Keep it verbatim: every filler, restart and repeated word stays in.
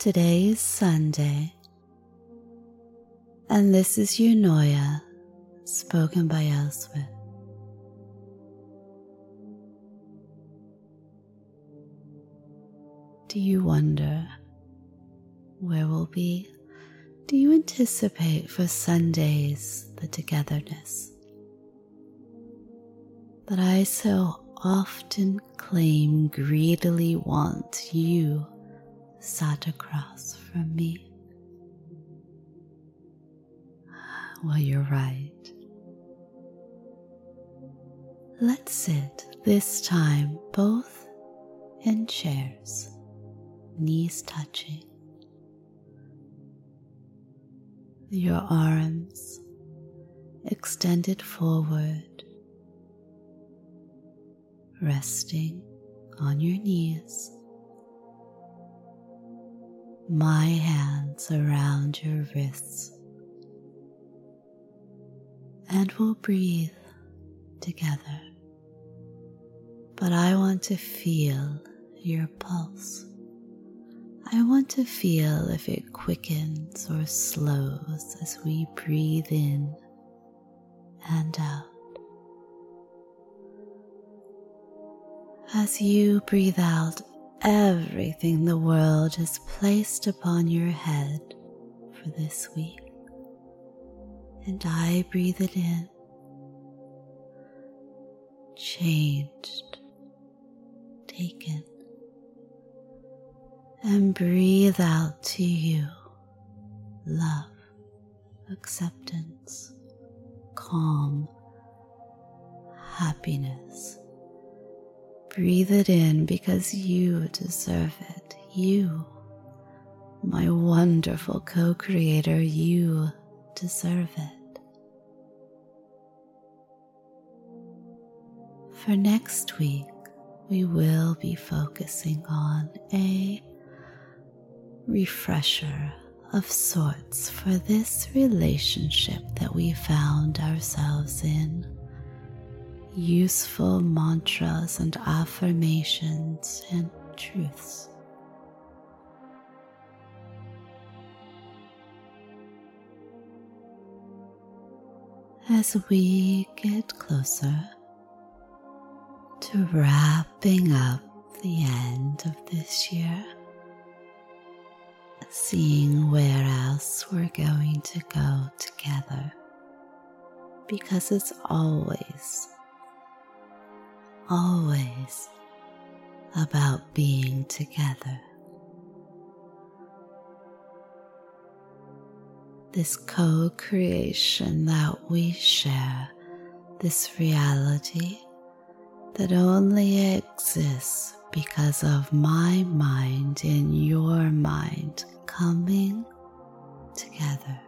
Today is Sunday, and this is Eunoia, spoken by Elsewhere. Do you wonder where we'll be? Do you anticipate for Sundays the togetherness that I so often claim greedily want you sat across from me? Well, you're right. Let's sit this time both in chairs, knees touching, your arms extended forward, resting on your knees, my hands around your wrists, and we'll breathe together. But I want to feel your pulse. I want to feel if it quickens or slows as we breathe in and out. As you breathe out everything the world has placed upon your head for this week, and I breathe it in, changed, taken, and breathe out to you love, acceptance, calm, happiness. Breathe it in because you deserve it. You, my wonderful co-creator, you deserve it. For next week, we will be focusing on a refresher of sorts for this relationship that we found ourselves in. Useful mantras and affirmations and truths. As we get closer to wrapping up the end of this year, seeing where else we're going to go together, because it's always, always about being together. This co-creation that we share, this reality that only exists because of my mind and your mind coming together.